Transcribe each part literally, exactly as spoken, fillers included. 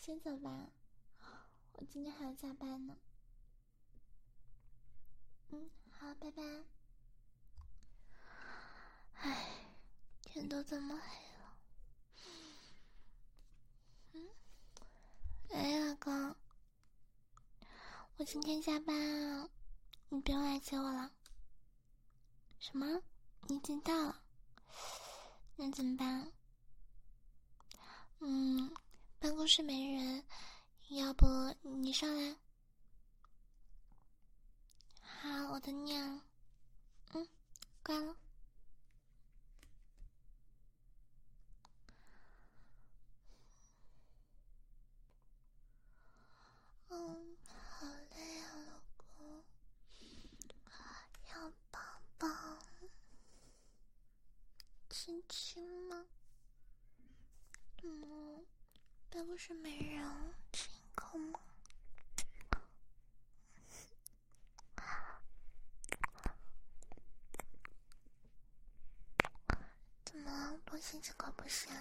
先走吧，我今天还要加班呢。嗯，好，拜拜。唉，天都这么黑了。嗯，哎，老公，我今天加班啊，你不用来接我了。什么？你已经到了？那怎么办？嗯，办公室没人，要不你上来？好，我等你啊。嗯，挂了。嗯，好累啊，老公，要抱抱，亲亲吗？嗯，办公室没人，亲一口吗？怎么了？多亲几口不行？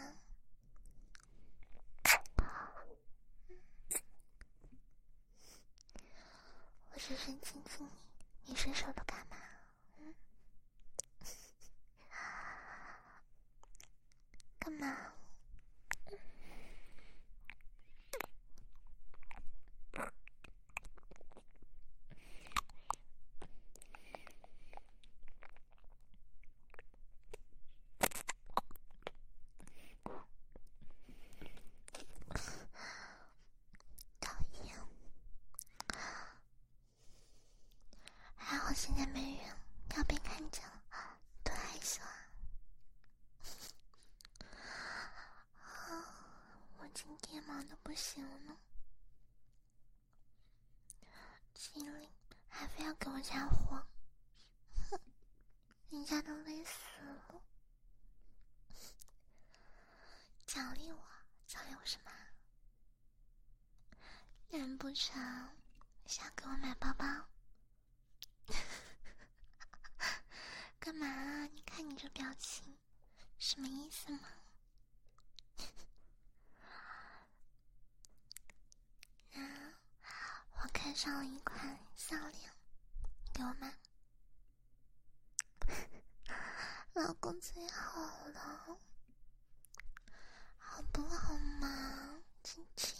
我深深亲亲你，你伸手的干嘛？嗯，干嘛？讨厌，还好现在没人，要被看见了，多害羞啊！我今天忙得不行了，经理还非要给我加活，哼，人家都累死了。奖励我，奖励我什么？难不成想给我买包包？干嘛啊？你看你这表情，什么意思吗？那我看上了一款项链，给我买。老公最好了，好不好嘛？亲亲。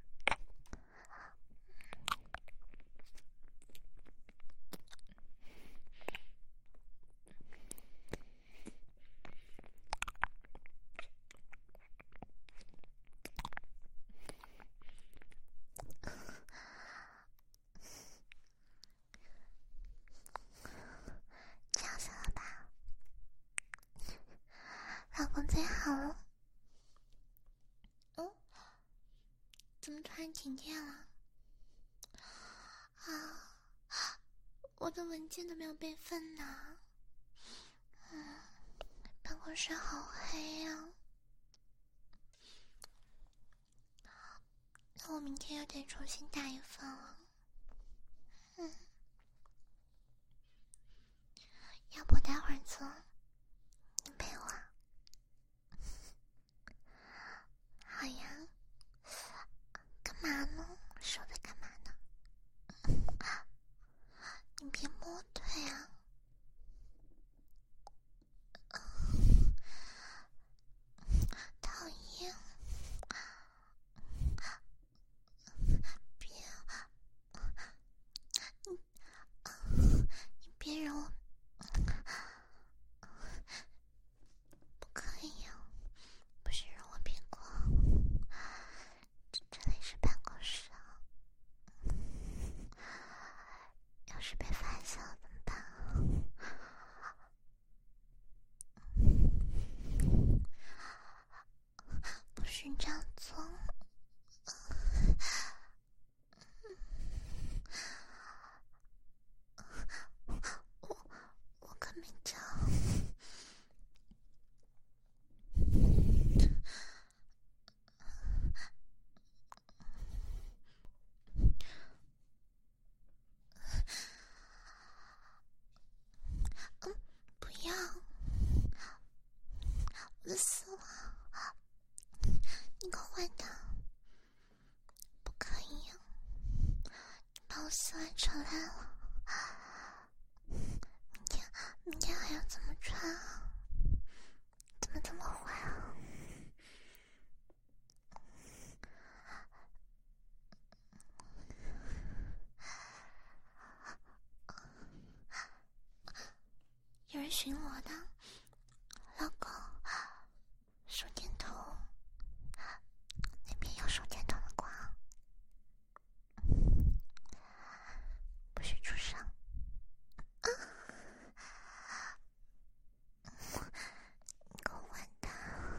这样子了吧？老公最好了。嗯，怎么突然停电了？啊，我的文件都没有备份呢。嗯，办公室好黑呀。那我明天又得重新打一份了。嗯，要不我待会儿做，你陪我？好呀。干嘛呢？手在干嘛呢？你别摸腿啊！讨厌！别洗完出来了，明天明天还要怎么穿啊？怎么这么坏啊？有人寻我的，老公，手电筒，那边有手电筒的光，不许出声。啊！你给我完蛋！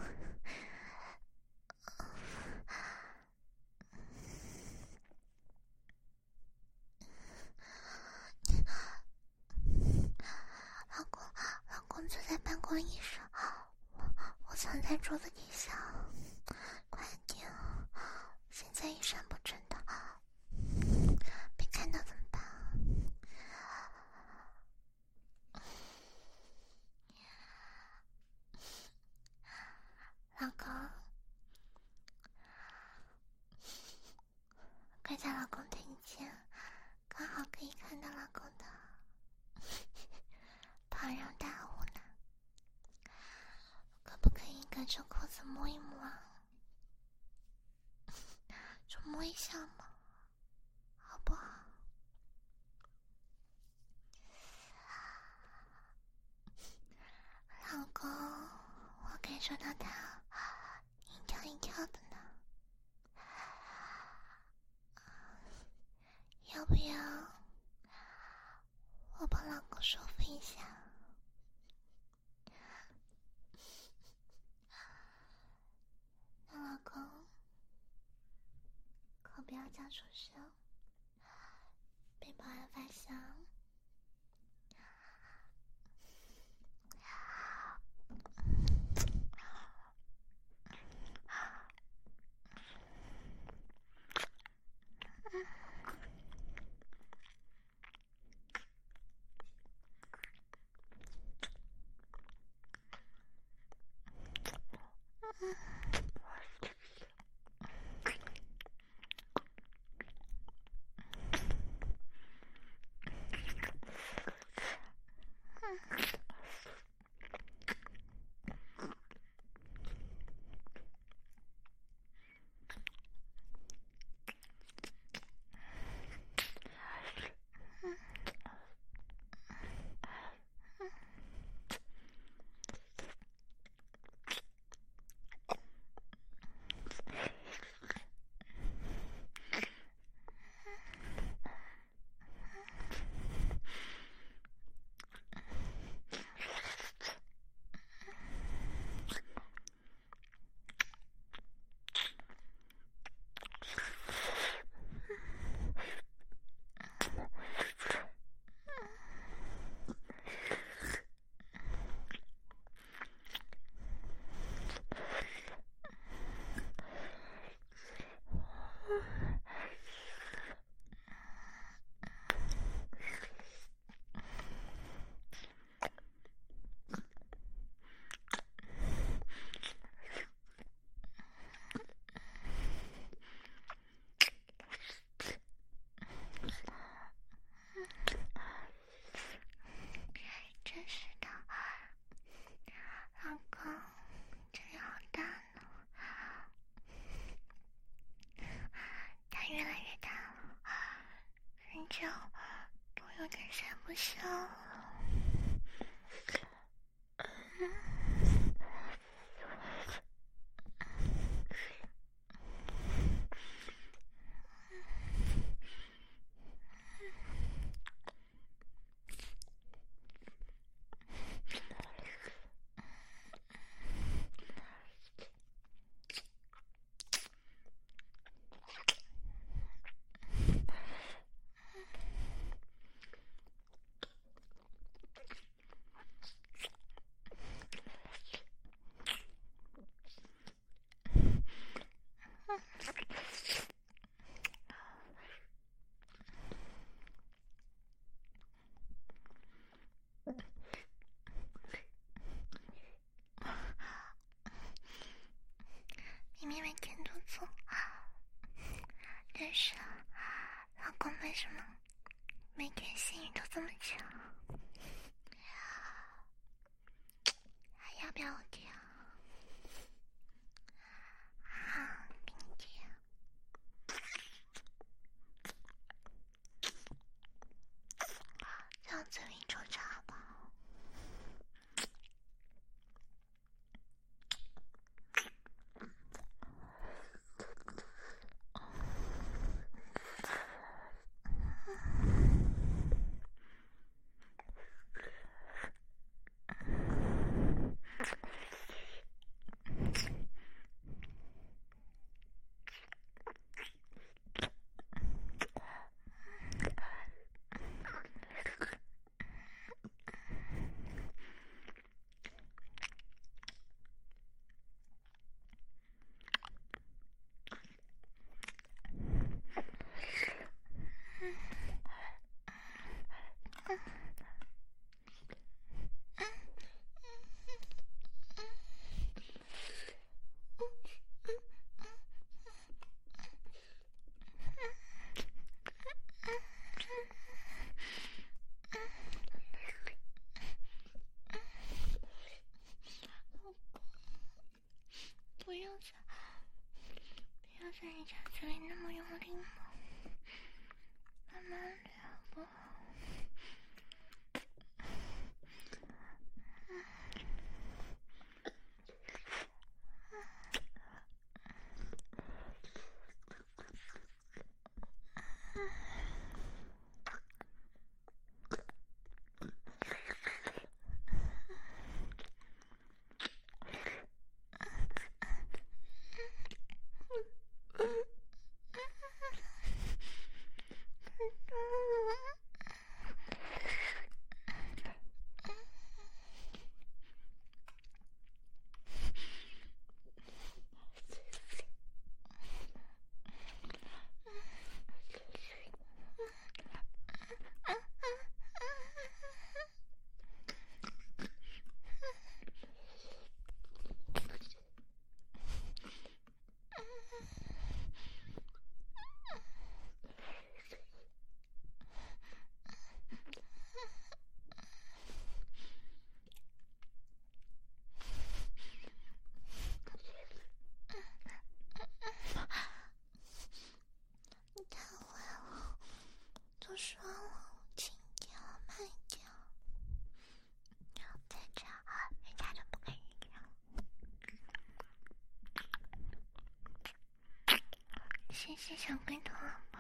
老公，老公坐在办公椅上，我我藏在桌子底下，快点！现在一闪不正的，被看到怎么办？老公，快叫老公听见，刚好可以看到老公的庞然大物呢。可不可以隔着裤子摸一摸啊？就摸一下嘛，好不好？老公，我感受到他一跳一跳的呢，要不要我帮老公舒服一下？那老公可不要叫出声，被保安发现。真是的，老公，这里好大呢，它越来越大了，人脚都有点塞不下了。明明每天都做，但是老公为什么每天心语都这么长，还要不要我听？好，给你听。这样嘴里抽查吧。不要再，不要在你家嘴里那么用力了，慢慢聊好不好？你太坏了，都说了轻点，慢点，再这样人家就不跟你聊。谢谢小龟头了吧？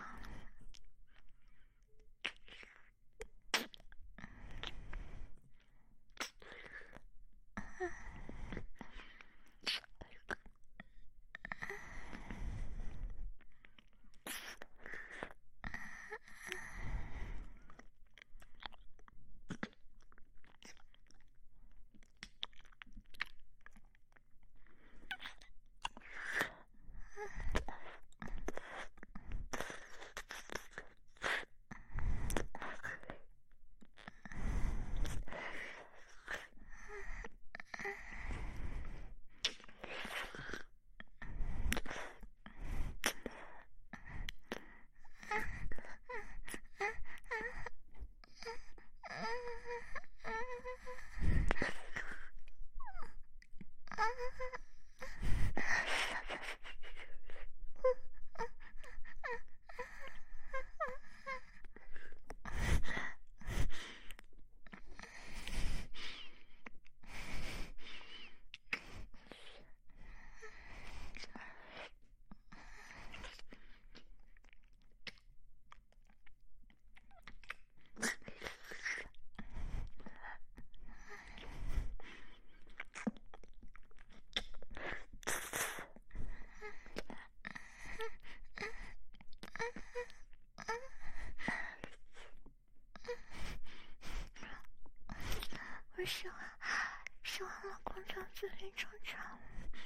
我喜欢喜欢老公这样嘴里抽长，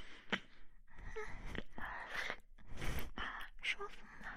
舒服吗？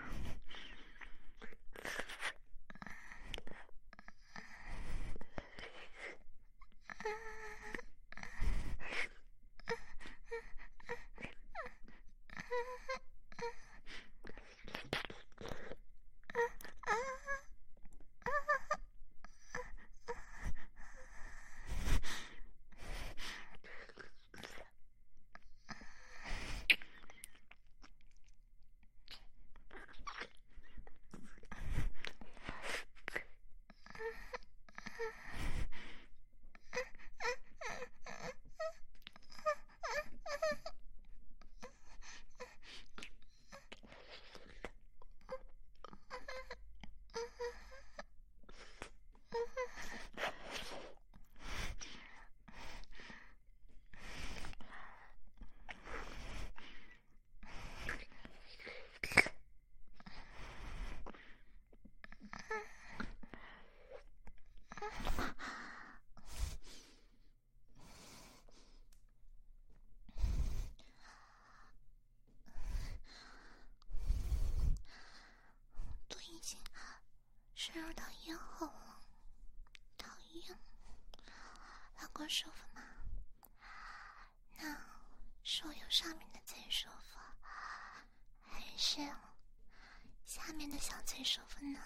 深入到咽喉了，讨厌。老公舒服吗？那是我用上面的最舒服，还是下面的小最舒服呢？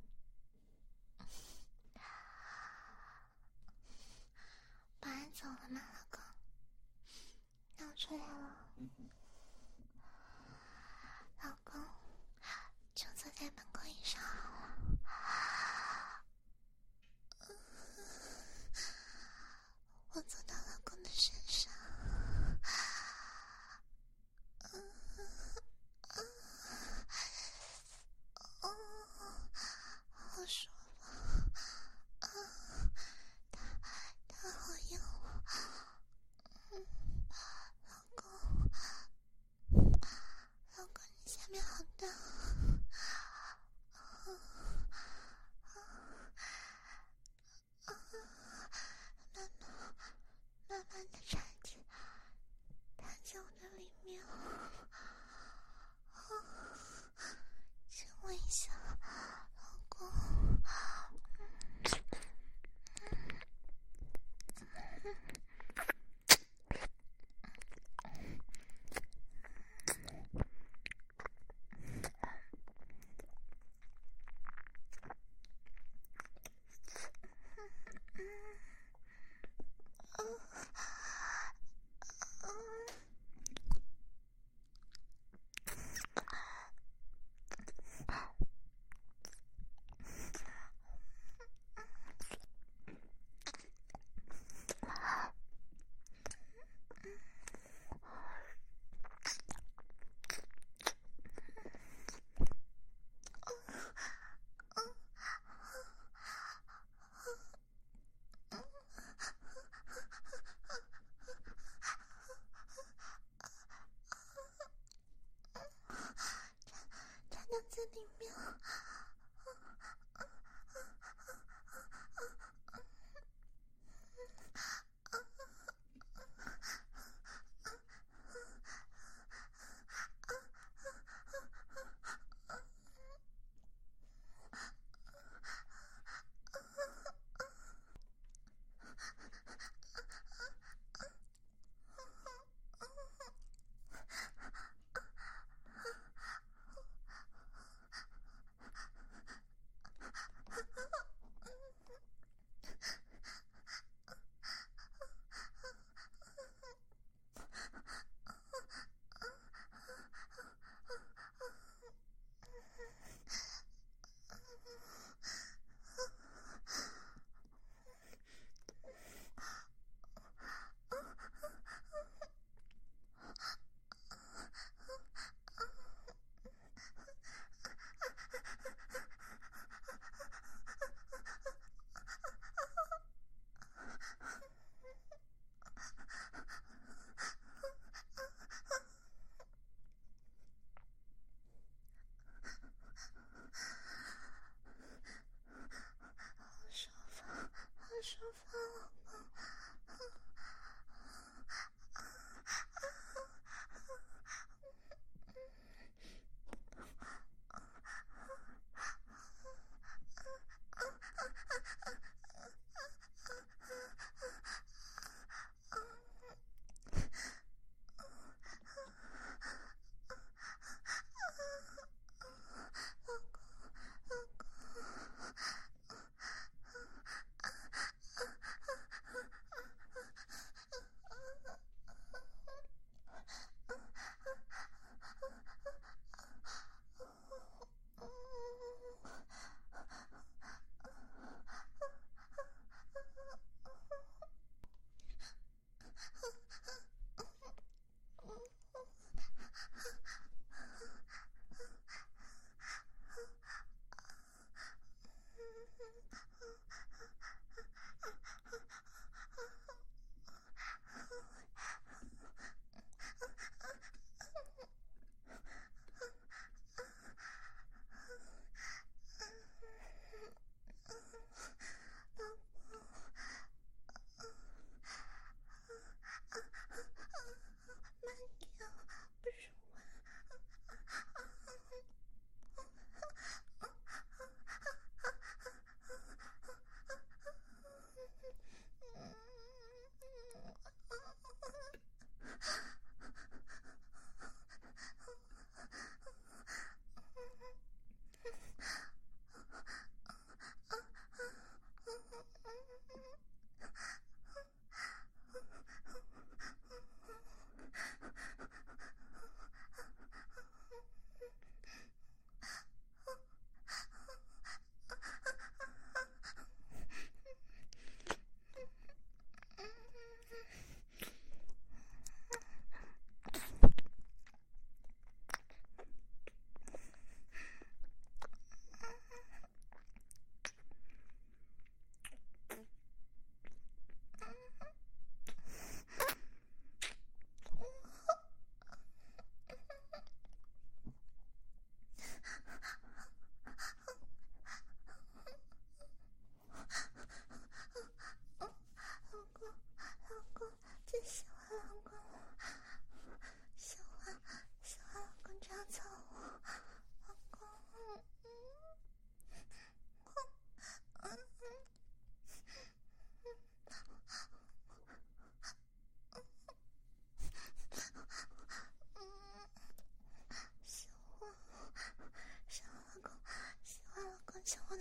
不爱走了吗，老公？那我出来了。老公，就坐在办公椅上好了。我坐到老公的身上。好舒服。他他好硬了。老公，老公，你下面好大。慢慢慢慢的插进插进我的里面。亲我一下，老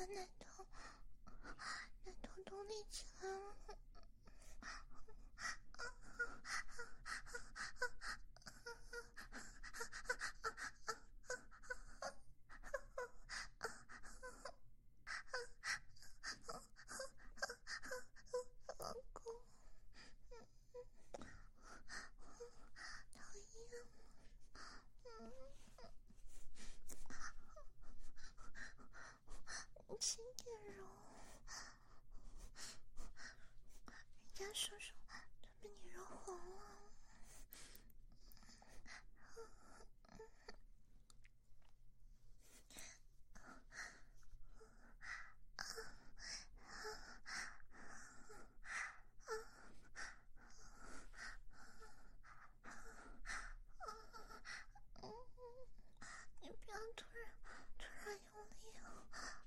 的奶头，奶头都立起来了。老公，讨厌。嗯，轻点揉，人家叔叔都被你揉红了。你不要突然突然用力哦。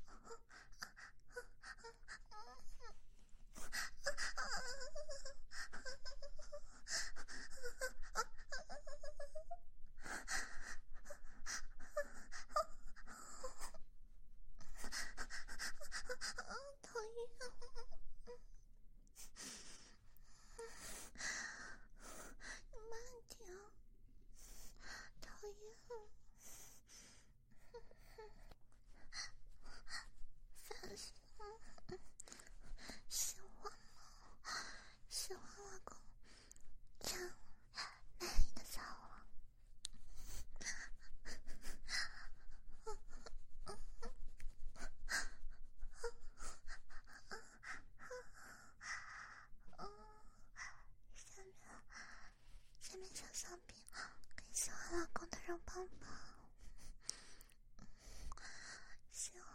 讨厌，你慢点，讨厌，烦死了。喜欢吗？喜欢老公这样卖力的操我。下面下面小香饼更喜欢老公的肉棒棒，喜欢。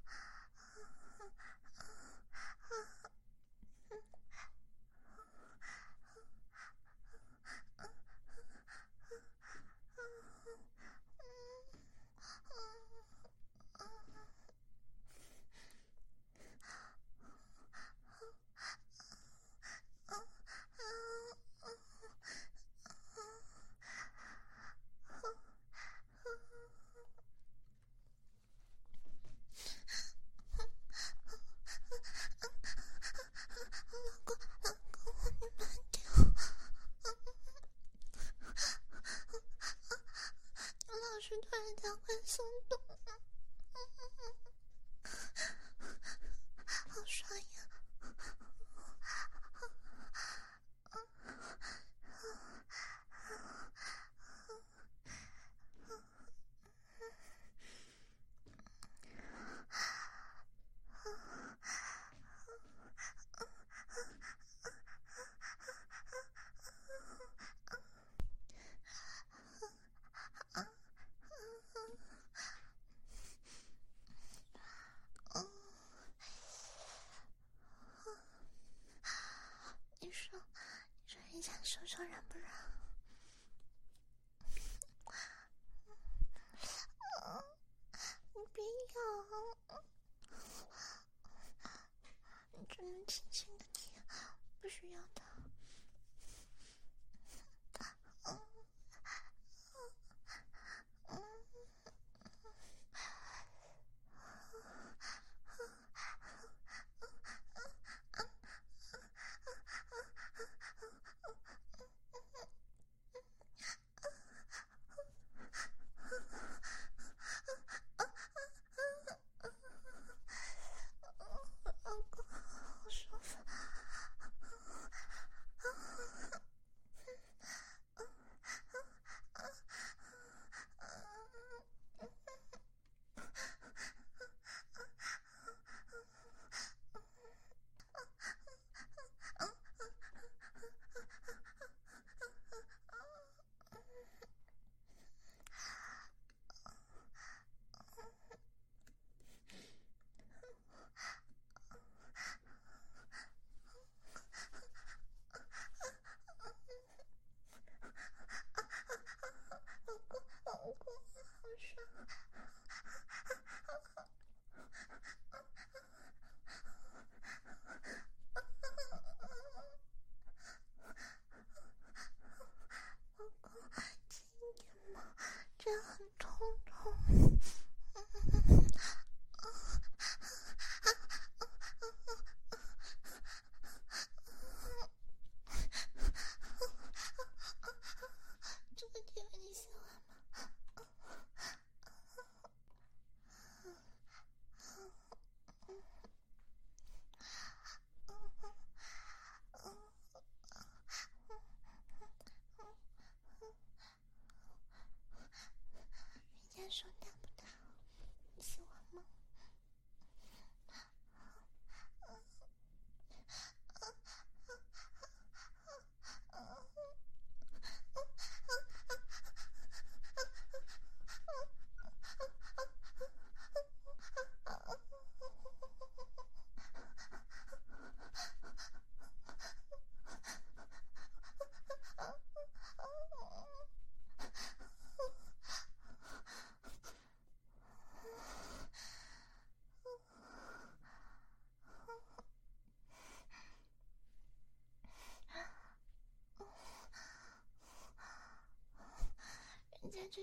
老师突然加快速度，好爽呀！你说，你说人家叔叔软不软？你别咬，你只能轻轻的舔，不需要的。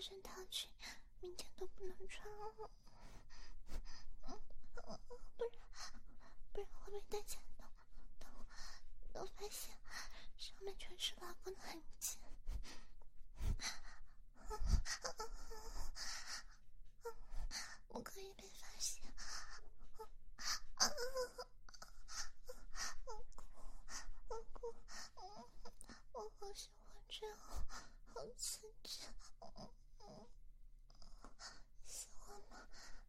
身套裙明天都不能穿了，不然不然会被大家都都都发现上面全是老公的痕迹。不可以被发现。老公，我好喜欢这样，好刺激，喜欢吗？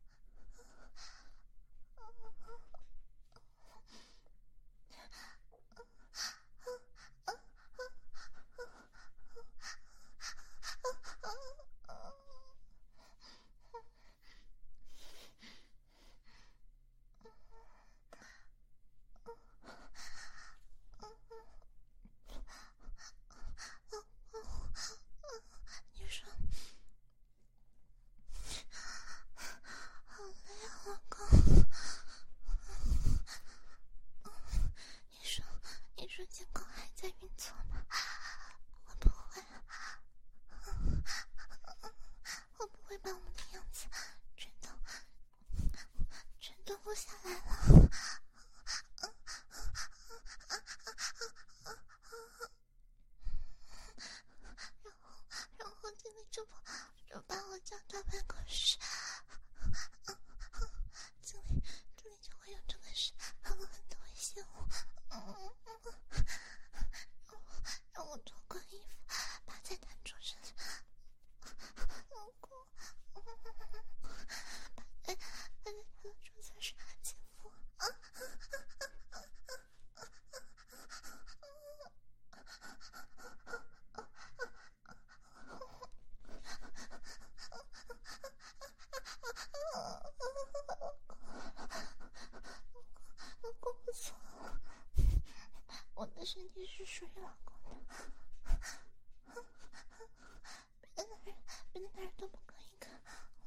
你说好累啊，老公。你说你说监控还在运作吗？会不会会不会把我们的样子全都全都录下来了？然后经理就把就把我叫到办公室，经理经理就会用这个事狠狠地威胁我，让我让我脱光衣服趴在他桌上，老公，趴在趴在他的桌子上亲我。老公不错，我的身体是属于老公的，别的男人别的男人都不可以看。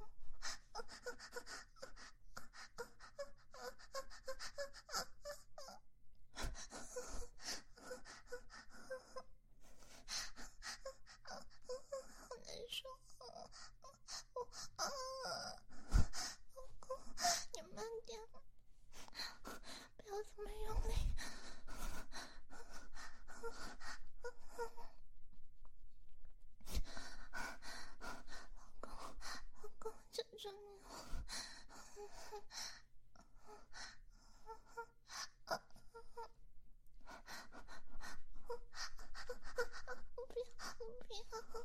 好难受，我啊，老公，你慢点，不要这么用力。老公，老公，求求你了。不要不要。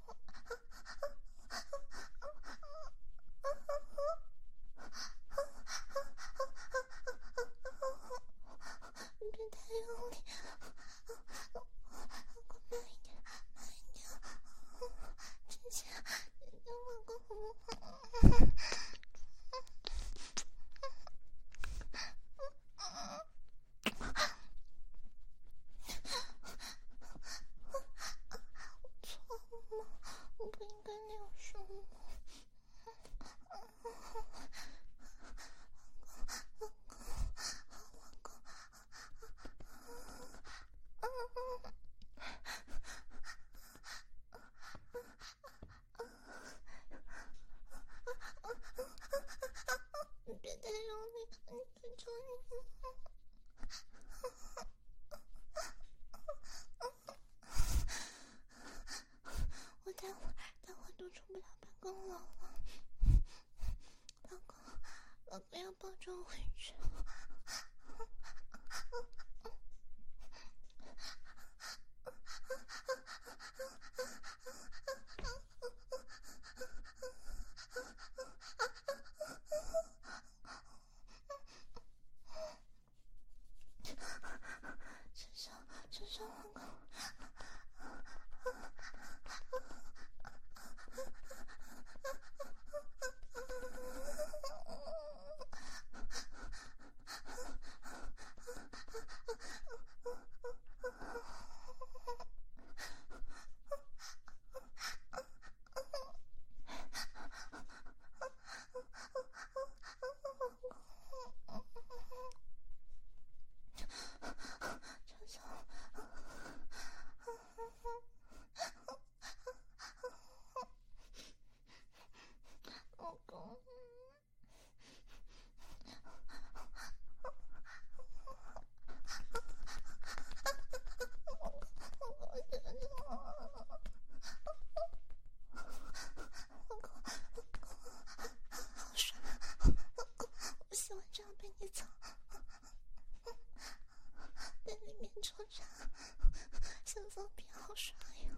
你别太用力，老公慢一点，慢一点。之前之前老公好不好？我错了吗？我不应该那样说吗？你别太用力，你求求你。我待会儿待会儿都出不了办公楼了，老公，老公要抱着我回去。 好长，现在比好爽呀！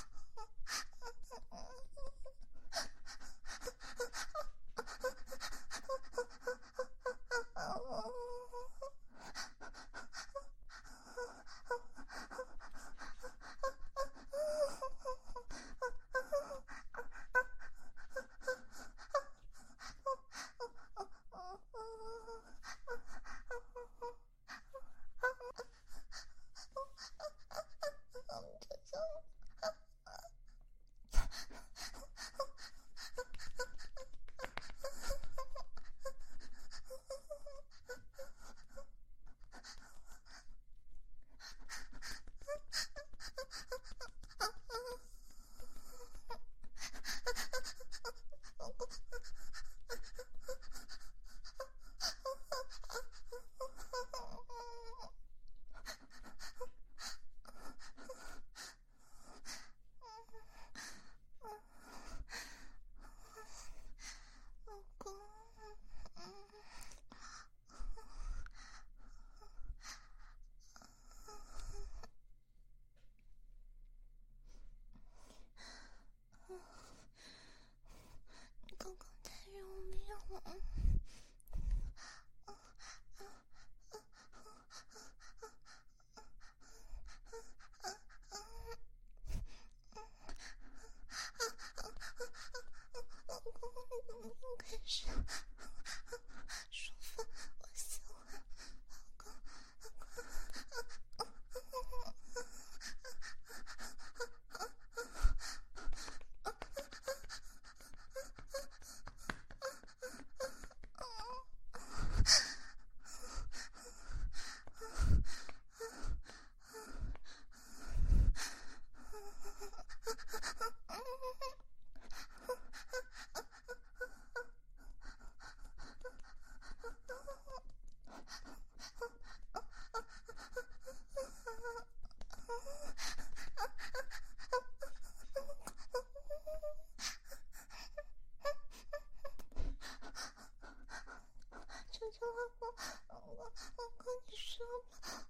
刚刚太用力了。开始舒服，我喜欢，老公，老公。求求老公，老公，老公，你说吧。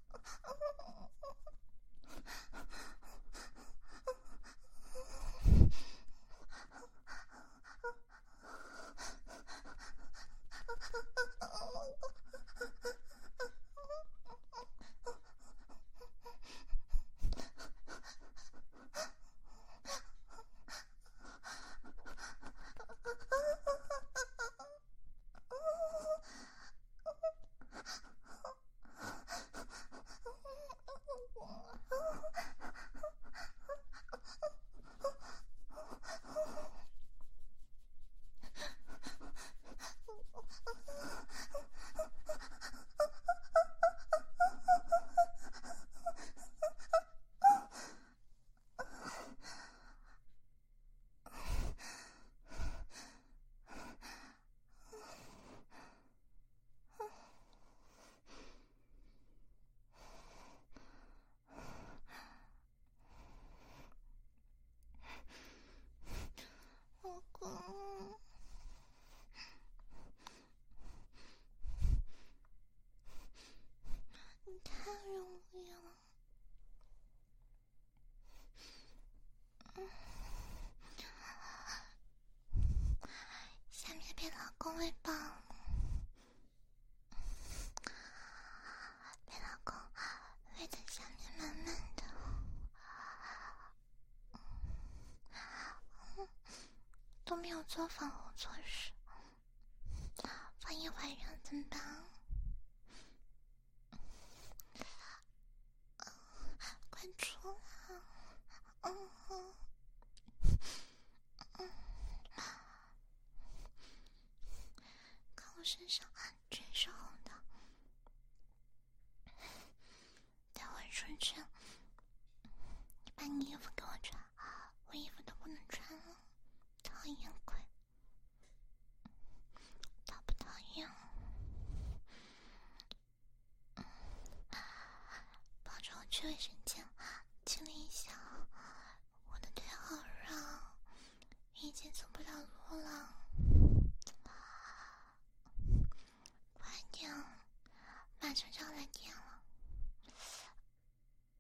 老公，你太用力了。嗯，下面被老公喂饱了，被老公喂在下面满满的。嗯，都没有做防护措施，万一怀孕了怎么办？快出来！嗯哼，嗯，看我身上全是红的，待会儿出去，你把你衣服给我穿，我衣服都不能穿了，讨厌鬼！讨不讨厌？抱着我去卫生间清理一下，我的腿好热，已经走不了路了。快点，马上就要来电了。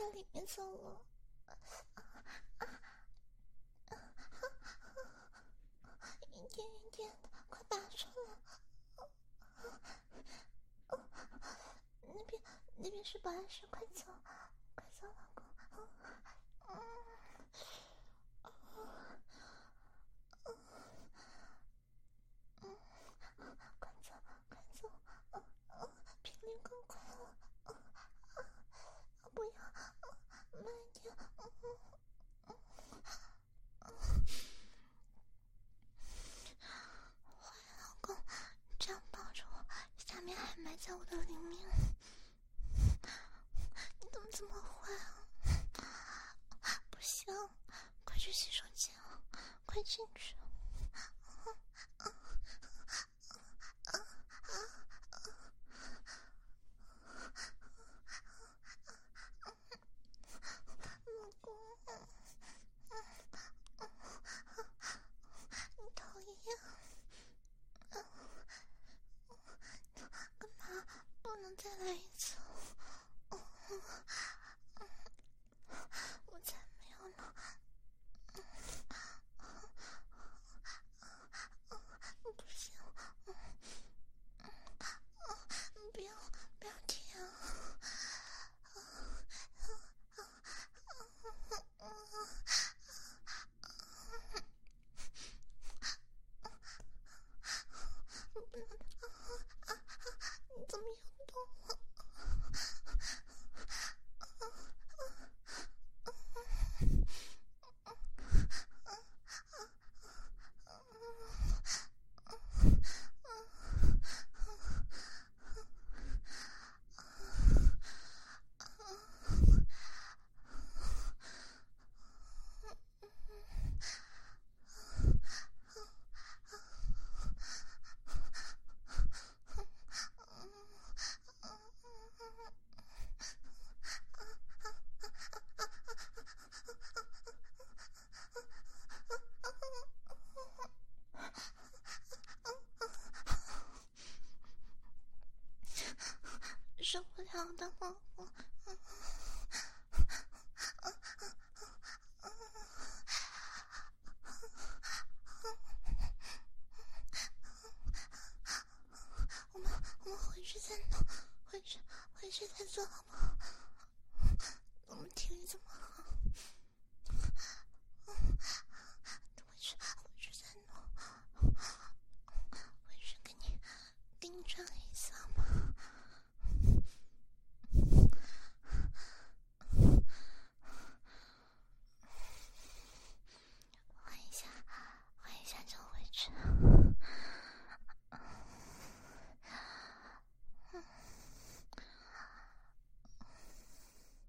在里面走了。一点一点的，快拔出来！那边那边是保安室，快走，快走，老公！快走，快走！频率更快了！不要，慢一点！坏老公，这样抱着我，下面还埋在我的里面，你怎么这么坏啊？不行，快去洗手间啊！快进去！